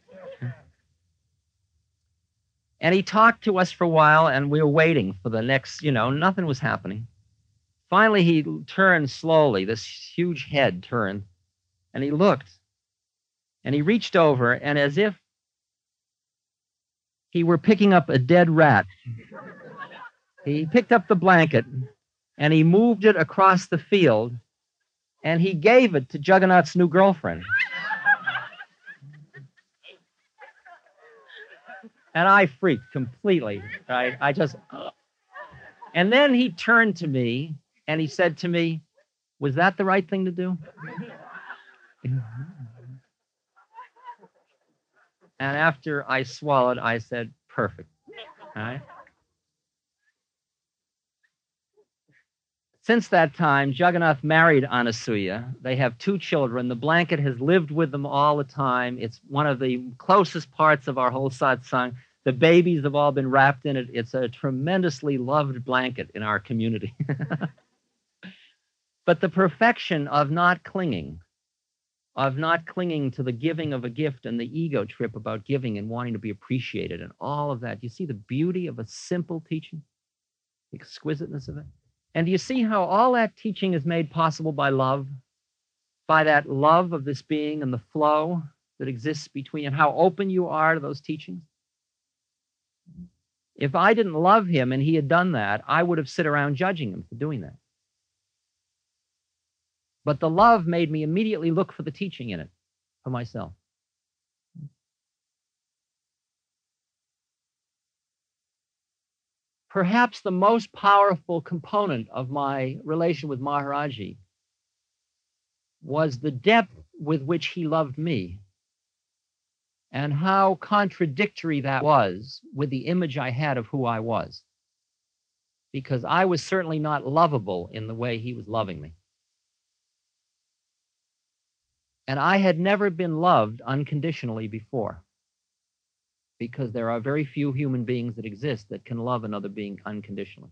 And he talked to us for a while, and we were waiting for the next, you know, nothing was happening. Finally, he turned slowly. This huge head turned, and he looked, and he reached over, and as if he were picking up a dead rat, he picked up the blanket, and he moved it across the field, and he gave it to Jagannath's new girlfriend. And I freaked completely, right? I just... And then he turned to me, and he said to me, was that the right thing to do? And after I swallowed, I said, perfect. All right? Since that time, Jagannath married Anasuya. They have two children. The blanket has lived with them all the time. It's one of the closest parts of our whole satsang. The babies have all been wrapped in it. It's a tremendously loved blanket in our community. But the perfection of not clinging, of not clinging to the giving of a gift and the ego trip about giving and wanting to be appreciated and all of that. You see the beauty of a simple teaching, the exquisiteness of it? And do you see how all that teaching is made possible by love? By that love of this being and the flow that exists between, and how open you are to those teachings? If I didn't love him and he had done that, I would have sit around judging him for doing that. But the love made me immediately look for the teaching in it for myself. Perhaps the most powerful component of my relation with Maharaji was the depth with which he loved me, and how contradictory that was with the image I had of who I was. Because I was certainly not lovable in the way he was loving me. And I had never been loved unconditionally before, because there are very few human beings that exist that can love another being unconditionally.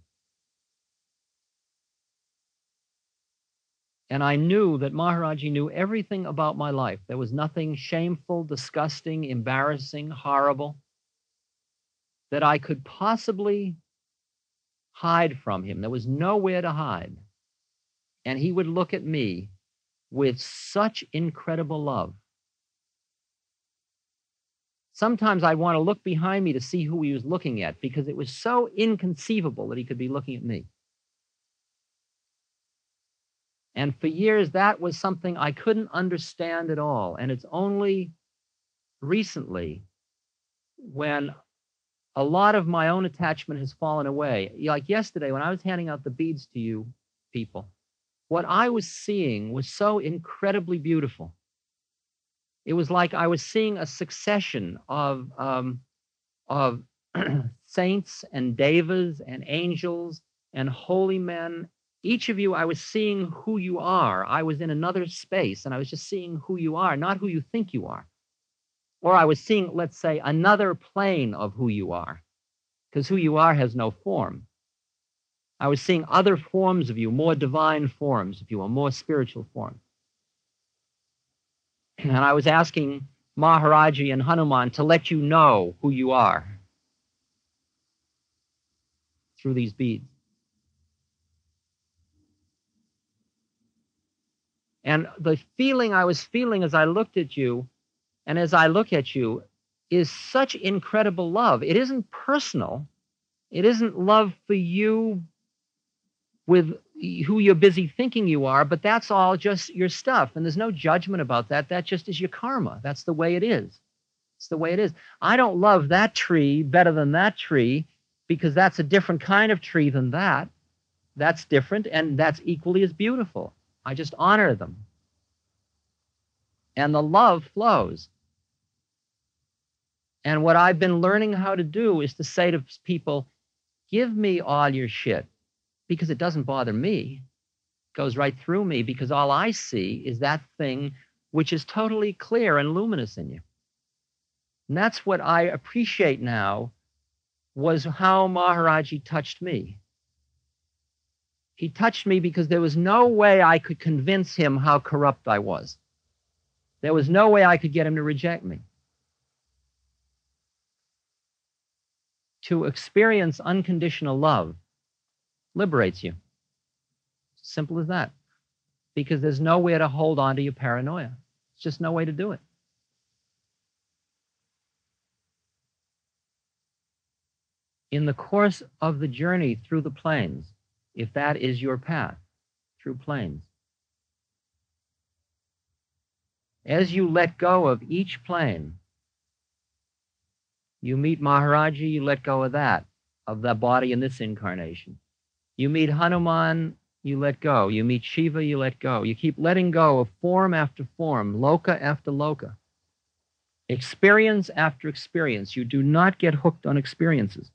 And I knew that Maharaji knew everything about my life. There was nothing shameful, disgusting, embarrassing, horrible that I could possibly hide from him. There was nowhere to hide. And he would look at me with such incredible love. Sometimes I'd want to look behind me to see who he was looking at, because it was so inconceivable that he could be looking at me. And for years, that was something I couldn't understand at all. And it's only recently, when a lot of my own attachment has fallen away. Like yesterday, when I was handing out the beads to you people, what I was seeing was so incredibly beautiful. It was like I was seeing a succession of, um, of saints and devas and angels and holy men. Each of you, I was seeing who you are. I was in another space, and I was just seeing who you are, not who you think you are. Or I was seeing, let's say, another plane of who you are, because who you are has no form. I was seeing other forms of you, more divine forms of you, a more spiritual form. And I was asking Maharaji and Hanuman to let you know who you are through these beads. And the feeling I was feeling as I looked at you, and as I look at you, is such incredible love. It isn't personal. It isn't love for you with who you're busy thinking you are, but that's all just your stuff. And there's no judgment about that. That just is your karma. That's the way it is. It's the way it is. I don't love that tree better than that tree, because that's a different kind of tree than that. That's different, and that's equally as beautiful. I just honor them. And the love flows. And what I've been learning how to do is to say to people, give me all your shit, because it doesn't bother me. It goes right through me, because all I see is that thing which is totally clear and luminous in you. And that's what I appreciate now, was how Maharaji touched me. He touched me because there was no way I could convince him how corrupt I was. There was no way I could get him to reject me. To experience unconditional love liberates you. Simple as that. Because there's nowhere to hold on to your paranoia. It's just no way to do it. In the course of the journey through the plains, if that is your path, through plains, as you let go of each plane, you meet Maharaji, you let go of that, of that body in this incarnation. You meet Hanuman, you let go. You meet Shiva, you let go. You keep letting go of form after form, loka after loka, experience after experience. You do not get hooked on experiences.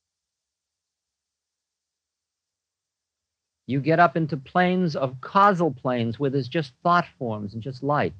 You get up into planes of causal planes where there's just thought forms and just light.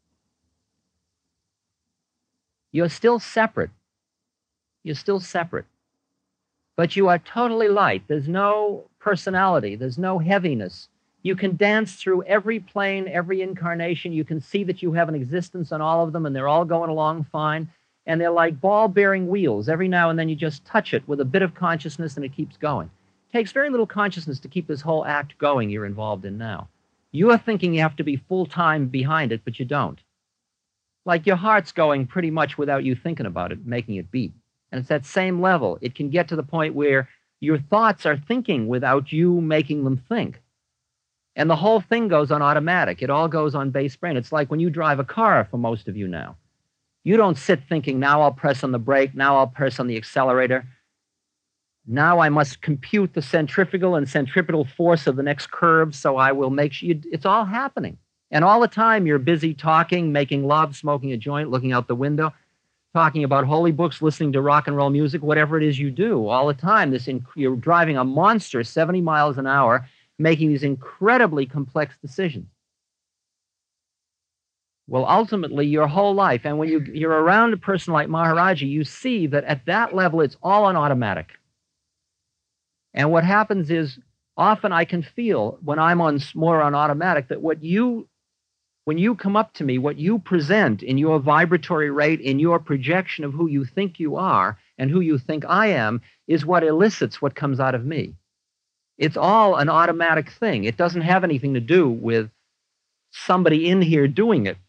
You're still separate. You're still separate. But you are totally light. There's no personality. There's no heaviness. You can dance through every plane, every incarnation. You can see that you have an existence on all of them, and they're all going along fine. And they're like ball-bearing wheels. Every now and then you just touch it with a bit of consciousness, and it keeps going. It takes very little consciousness to keep this whole act going you're involved in now. You are thinking you have to be full-time behind it, but you don't. Like your heart's going pretty much without you thinking about it, making it beat. And it's that same level. It can get to the point where your thoughts are thinking without you making them think. And the whole thing goes on automatic. It all goes on base brain. It's like when you drive a car, for most of you now. You don't sit thinking, now I'll press on the brake, now I'll press on the accelerator. Now I must compute the centrifugal and centripetal force of the next curve, so I will make sure you, it's all happening. And all the time you're busy talking, making love, smoking a joint, looking out the window, talking about holy books, listening to rock and roll music, whatever it is you do all the time. This inc- you're driving a monster seventy miles an hour, making these incredibly complex decisions. Well, ultimately, your whole life, and when you, you're around a person like Maharaji, you see that at that level, it's all on automatic. And what happens is, often I can feel when I'm on more on automatic that what you, when you come up to me, what you present in your vibratory rate, in your projection of who you think you are and who you think I am, is what elicits what comes out of me. It's all an automatic thing. It doesn't have anything to do with somebody in here doing it.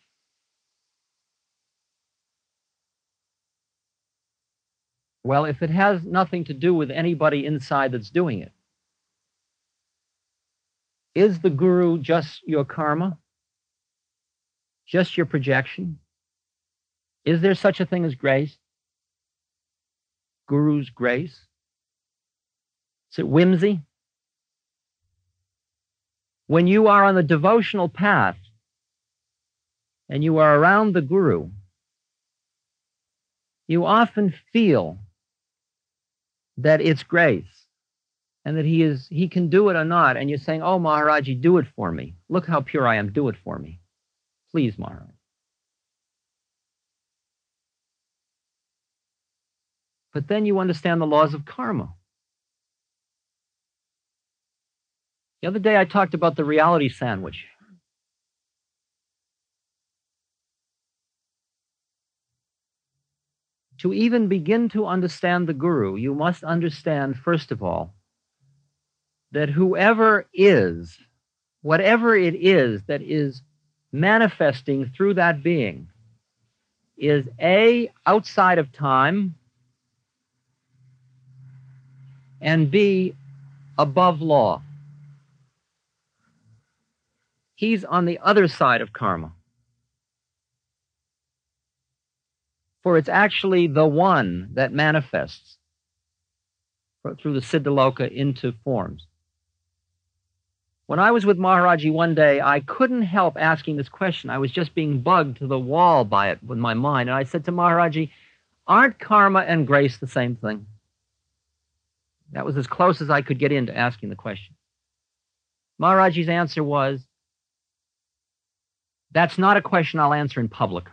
Well, if it has nothing to do with anybody inside that's doing it, is the guru just your karma? Just your projection? Is there such a thing as grace? Guru's grace? Is it whimsy? When you are on the devotional path and you are around the guru, you often feel that it's grace and that he is he can do it or not, and you're saying, oh, Maharaji, do it for me. Look how pure I am. Do it for me. Please, Maharaj. But then you understand the laws of karma. The other day I talked about the reality sandwich. To even begin to understand the guru, you must understand, first of all, that whoever is, whatever it is that is manifesting through that being, is A, outside of time, and B, above law. He's on the other side of karma. For it's actually the one that manifests through the Siddhaloka into forms. When I was with Maharaji one day, I couldn't help asking this question. I was just being bugged to the wall by it with my mind. And I said to Maharaji, aren't karma and grace the same thing? That was as close as I could get into asking the question. Maharaji's answer was, that's not a question I'll answer in public.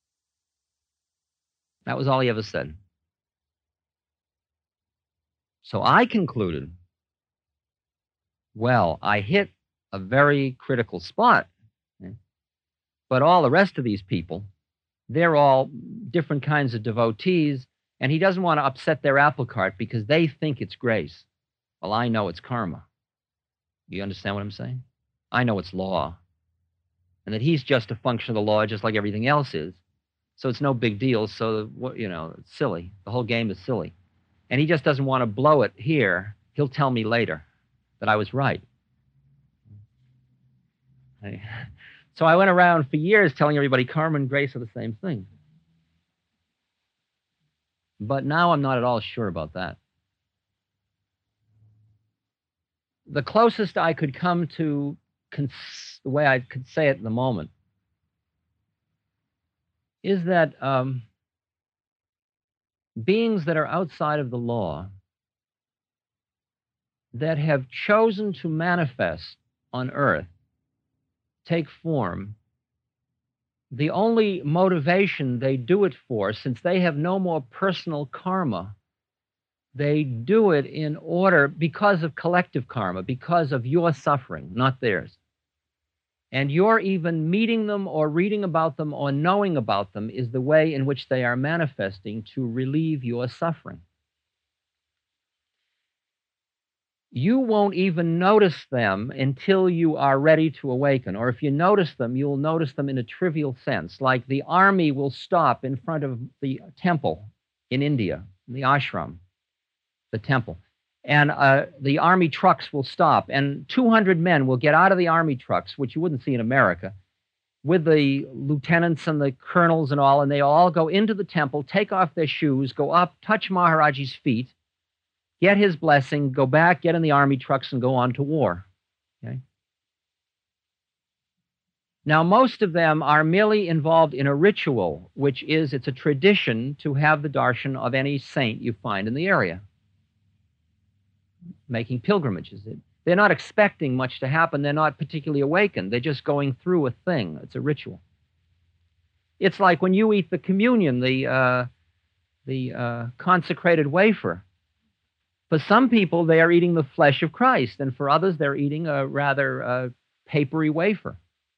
That was all he ever said. So I concluded, well, I hit a very critical spot. Okay? But all the rest of these people, they're all different kinds of devotees, and he doesn't want to upset their apple cart because they think it's grace. Well, I know it's karma. You understand what I'm saying? I know it's law. And that he's just a function of the law just like everything else is. So it's no big deal. So, you know, it's silly. The whole game is silly. And he just doesn't want to blow it here. He'll tell me later that I was right. I, so I went around for years telling everybody karma and grace are the same thing. But now I'm not at all sure about that. The closest I could come to cons- the way I could say it in the moment is that um, beings that are outside of the law that have chosen to manifest on earth, take form, the only motivation they do it for, since they have no more personal karma, they do it in order because of collective karma, because of your suffering, not theirs. And your even meeting them or reading about them or knowing about them is the way in which they are manifesting to relieve your suffering. You won't even notice them until you are ready to awaken. Or if you notice them, you'll notice them in a trivial sense. Like the army will stop in front of the temple in India, the ashram, the temple. And uh, the army trucks will stop, and two hundred men will get out of the army trucks, which you wouldn't see in America, with the lieutenants and the colonels and all, and they all go into the temple, take off their shoes, go up, touch Maharaji's feet, get his blessing, go back, get in the army trucks, and go on to war. Okay? Now, most of them are merely involved in a ritual, which is, it's a tradition to have the darshan of any saint you find in the area, making pilgrimages. They're not expecting much to happen. They're not particularly awakened. They're just going through a thing. It's a ritual. It's like when you eat the communion, the, uh, the uh, consecrated wafer. For some people, they are eating the flesh of Christ, and for others, they're eating a rather uh, papery wafer.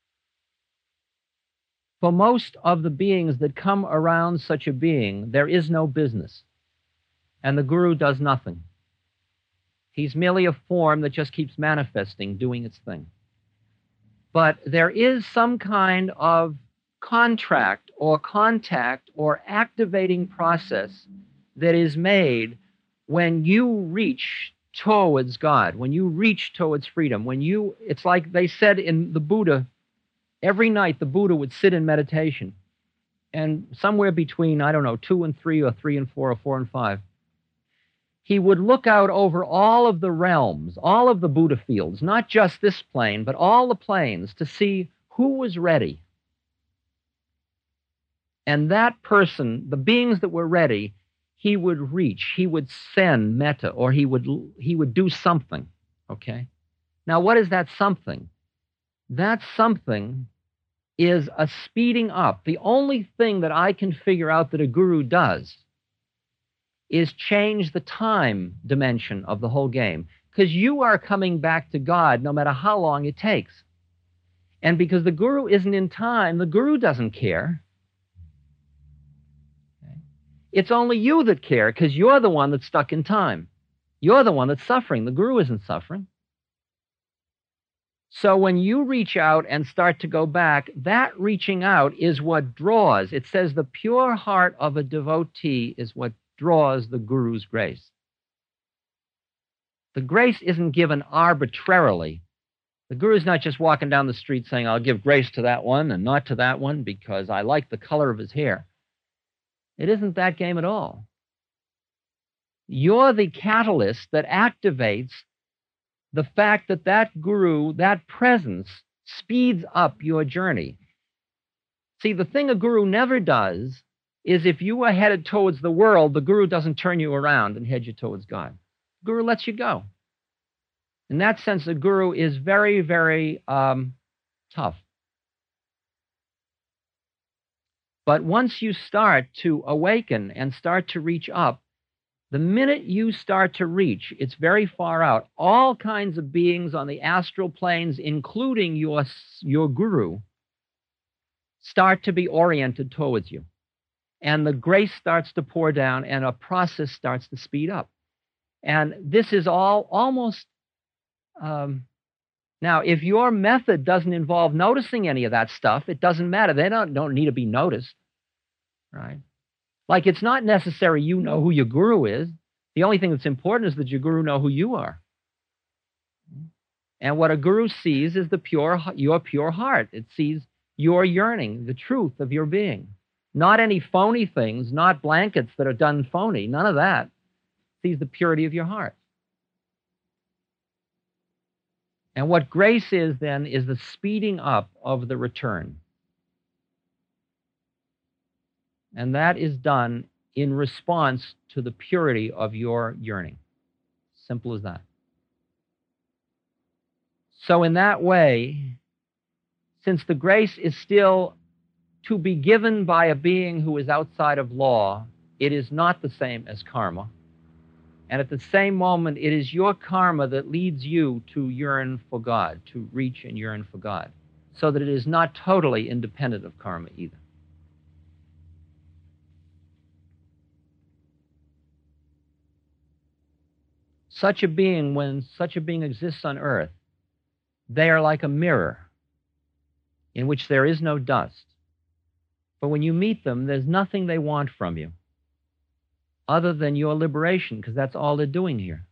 For most of the beings that come around such a being, there is no business, and the guru does nothing. He's merely a form that just keeps manifesting, doing its thing. But there is some kind of contract or contact or activating process that is made when you reach towards God, when you reach towards freedom, when you, it's like they said in the Buddha, every night the Buddha would sit in meditation, and somewhere between, I don't know, two and three, or three and four, or four and five, he would look out over all of the realms, all of the Buddha fields, not just this plane, but all the planes, to see who was ready. And that person, the beings that were ready, he would reach, he would send metta, or he would, he would do something, okay? Now, what is that something? That something is a speeding up. The only thing that I can figure out that a guru does is change the time dimension of the whole game, because you are coming back to God no matter how long it takes. And because the guru isn't in time, the guru doesn't care. It's only you that care, because you're the one that's stuck in time. You're the one that's suffering. The guru isn't suffering. So when you reach out and start to go back, that reaching out is what draws. It says the pure heart of a devotee is what draws the guru's grace. The grace isn't given arbitrarily. The guru's not just walking down the street saying, I'll give grace to that one and not to that one because I like the color of his hair. It isn't that game at all. You're the catalyst that activates the fact that that guru, that presence, speeds up your journey. See, the thing a guru never does is if you are headed towards the world, the guru doesn't turn you around and head you towards God. The guru lets you go. In that sense, the guru is very, very um, tough. But once you start to awaken and start to reach up, the minute you start to reach, it's very far out, all kinds of beings on the astral planes, including your, your guru, start to be oriented towards you. And the grace starts to pour down and a process starts to speed up. And this is all almost, um, now, if your method doesn't involve noticing any of that stuff, it doesn't matter. They don't, don't need to be noticed, right? Like, it's not necessary you know who your guru is. The only thing that's important is that your guru know who you are. And what a guru sees is the pure, your pure heart. It sees your yearning, the truth of your being. Not any phony things, not blankets that are done phony, none of that. It sees the purity of your heart. And what grace is then is the speeding up of the return. And that is done in response to the purity of your yearning. Simple as that. So in that way, since the grace is still to be given by a being who is outside of law, it is not the same as karma. And at the same moment, it is your karma that leads you to yearn for God, to reach and yearn for God, so that it is not totally independent of karma either. Such a being, when such a being exists on earth, they are like a mirror in which there is no dust. But when you meet them, there's nothing they want from you other than your liberation, because that's all they're doing here.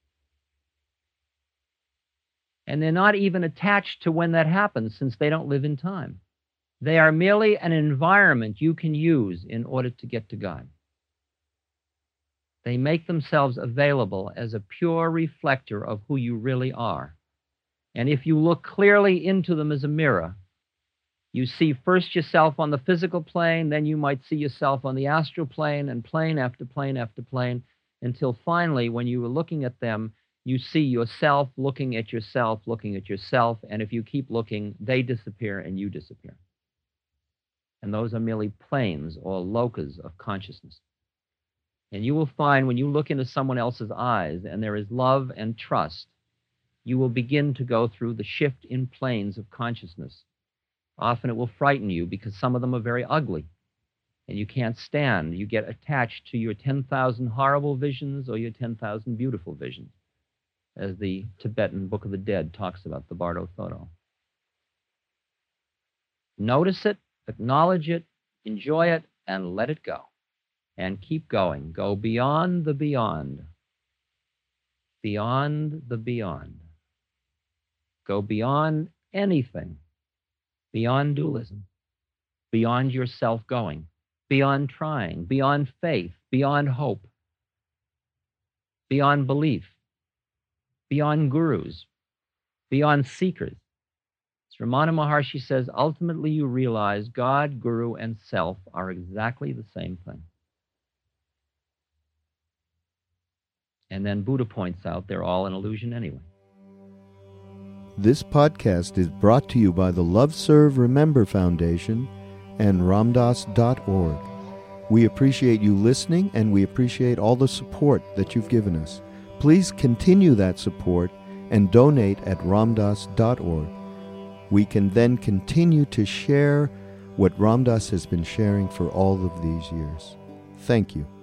And they're not even attached to when that happens, since they don't live in time. They are merely an environment you can use in order to get to God. They make themselves available as a pure reflector of who you really are. And if you look clearly into them as a mirror, you see first yourself on the physical plane, then you might see yourself on the astral plane, and plane after plane after plane, until finally, when you are looking at them, you see yourself looking at yourself, looking at yourself, and if you keep looking, they disappear and you disappear. And those are merely planes or locus of consciousness. And you will find when you look into someone else's eyes and there is love and trust, you will begin to go through the shift in planes of consciousness. Often it will frighten you because some of them are very ugly and you can't stand. You get attached to your ten thousand horrible visions or your ten thousand beautiful visions, as the Tibetan Book of the Dead talks about, the Bardo Thodo. Notice it, acknowledge it, enjoy it, and let it go. And keep going. Go beyond the beyond. Beyond the beyond. Go beyond anything. Beyond dualism. Beyond your self-going. Beyond trying. Beyond faith. Beyond hope. Beyond belief. Beyond gurus. Beyond seekers. As Ramana Maharshi says, ultimately you realize God, Guru, and self are exactly the same thing. And then Buddha points out they're all an illusion anyway. This podcast is brought to you by the Love Serve Remember Foundation and ramdas dot org. We appreciate you listening, and we appreciate all the support that you've given us. Please continue that support and donate at ramdas dot org. We can then continue to share what Ram Dass has been sharing for all of these years. Thank you.